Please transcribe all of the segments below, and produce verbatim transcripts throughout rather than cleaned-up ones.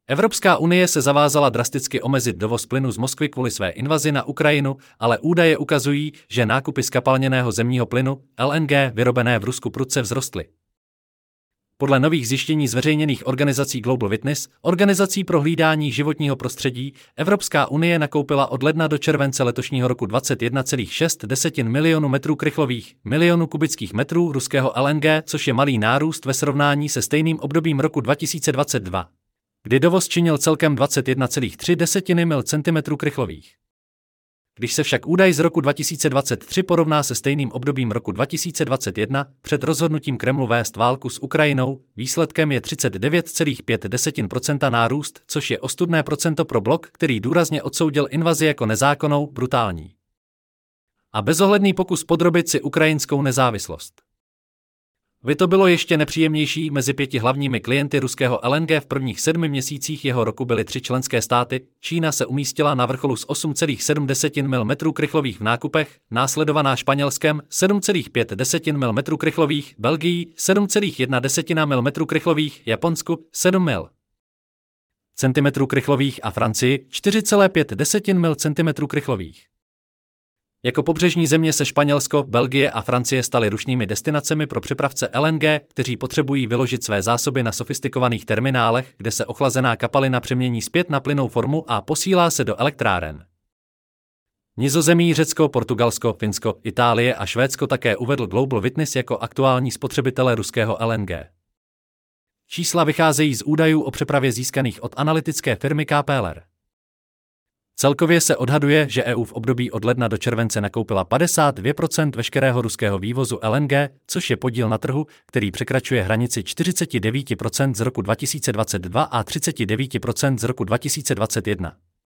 Evropská unie se zavázala drasticky omezit dovoz plynu z Moskvy kvůli své invazi na Ukrajinu, ale údaje ukazují, že nákupy zkapalněného zemního plynu L N G vyrobené v Rusku prudce vzrostly. Podle nových zjištění zveřejněných organizací Global Witness, organizací pro hlídání životního prostředí, Evropská unie nakoupila od ledna do července letošního roku dvacet jedna celá šest milionů metrů krychlových, milionů kubických metrů ruského L N G, což je malý nárůst ve srovnání se stejným obdobím roku dva tisíce dvacet dva, kdy dovoz činil celkem dvacet jedna celá tři mil centimetrů krychlových. Když se však údaj z roku dva tisíce dvacet tři porovná se stejným obdobím roku dva tisíce dvacet jedna, před rozhodnutím Kremlu vést válku s Ukrajinou, výsledkem je třicet devět celá pět procenta nárůst, což je ostudné procento pro blok, který důrazně odsoudil invazi jako nezákonnou, brutální a bezohledný pokus podrobit si ukrajinskou nezávislost. By to bylo ještě nepříjemnější, mezi pěti hlavními klienty ruského L N G v prvních sedmi měsících jeho roku byly tři členské státy. Čína se umístila na vrcholu s osm celá sedm mil metrů krychlových v nákupech, následovaná Španělskem sedm celá pět mil metrů krychlových, Belgií sedm celá jedna mil metrů krychlových, Japonsku sedm mil centimetrů krychlových a Francii čtyři celá pět mil centimetrů krychlových. Jako pobřežní země se Španělsko, Belgie a Francie staly rušnými destinacemi pro přepravce L N G, kteří potřebují vyložit své zásoby na sofistikovaných terminálech, kde se ochlazená kapalina přemění zpět na plynnou formu a posílá se do elektráren. Nizozemí, Řecko, Portugalsko, Finsko, Itálie a Švédsko také uvedl Global Witness jako aktuální spotřebitele ruského L N G. Čísla vycházejí z údajů o přepravě získaných od analytické firmy K P L R. Celkově se odhaduje, že E U v období od ledna do července nakoupila padesát dva procent veškerého ruského vývozu L N G, což je podíl na trhu, který překračuje hranici čtyřicet devět procent z roku dva tisíce dvacet dva a třicet devět procent z roku dva tisíce dvacet jedna.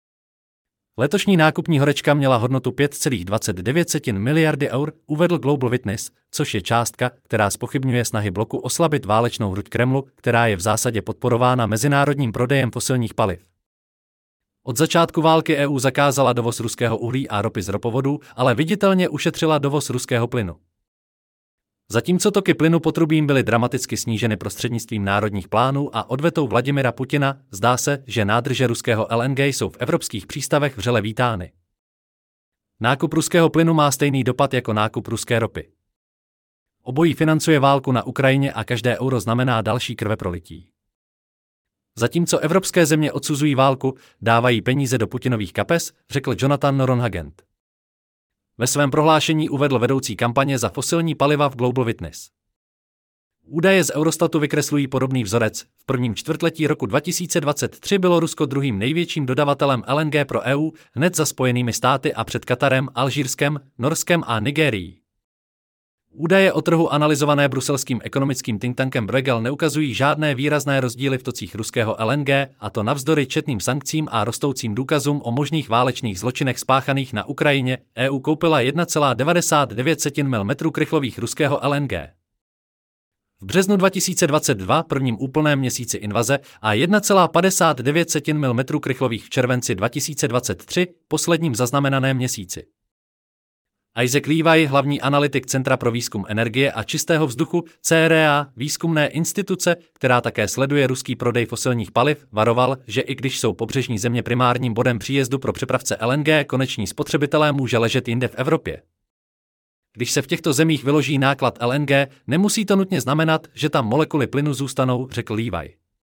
Letošní nákupní horečka měla hodnotu pět celá dvacet devět miliardy eur, uvedl Global Witness, což je částka, která zpochybňuje snahy bloku oslabit válečnou hruď Kremlu, která je v zásadě podporována mezinárodním prodejem fosilních paliv. Od začátku války E U zakázala dovoz ruského uhlí a ropy z ropovodů, ale viditelně ušetřila dovoz ruského plynu. Zatímco toky plynu potrubím byly dramaticky sníženy prostřednictvím národních plánů a odvetou Vladimira Putina, zdá se, že nádrže ruského L N G jsou v evropských přístavech vřele vítány. Nákup ruského plynu má stejný dopad jako nákup ruské ropy. Obojí financuje válku na Ukrajině a každé euro znamená další krveprolití. Zatímco evropské země odsuzují válku, dávají peníze do Putinových kapes, řekl Jonathan Noronhagent. Ve svém prohlášení uvedl vedoucí kampaně za fosilní paliva v Global Witness. Údaje z Eurostatu vykreslují podobný vzorec. V prvním čtvrtletí roku dva tisíce dvacet tři bylo Rusko druhým největším dodavatelem L N G pro E U, hned za Spojenými státy a před Katarem, Alžírskem, Norskem a Nigérií. Údaje o trhu analyzované bruselským ekonomickým think tankem Bruegel neukazují žádné výrazné rozdíly v tocích ruského L N G, a to navzdory četným sankcím a rostoucím důkazům o možných válečných zločinech spáchaných na Ukrajině. E U koupila jedna celá devadesát devět mil metrů krychlových ruského L N G v březnu dva tisíce dvacet dva, prvním úplném měsíci invaze, a jedna celá padesát devět mil metrů krychlových v červenci dva tisíce dvacet tři, posledním zaznamenaném měsíci. Isaac Levi, hlavní analytik Centra pro výzkum energie a čistého vzduchu C R A, výzkumné instituce, která také sleduje ruský prodej fosilních paliv, varoval, že i když jsou pobřežní země primárním bodem příjezdu pro přepravce L N G, koneční spotřebitelé může ležet jinde v Evropě. Když se v těchto zemích vyloží náklad L N G, nemusí to nutně znamenat, že tam molekuly plynu zůstanou, řekl Levi.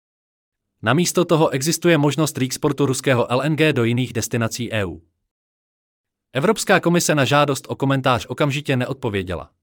Namísto toho existuje možnost reexportu ruského L N G do jiných destinací E U. Evropská komise na žádost o komentář okamžitě neodpověděla.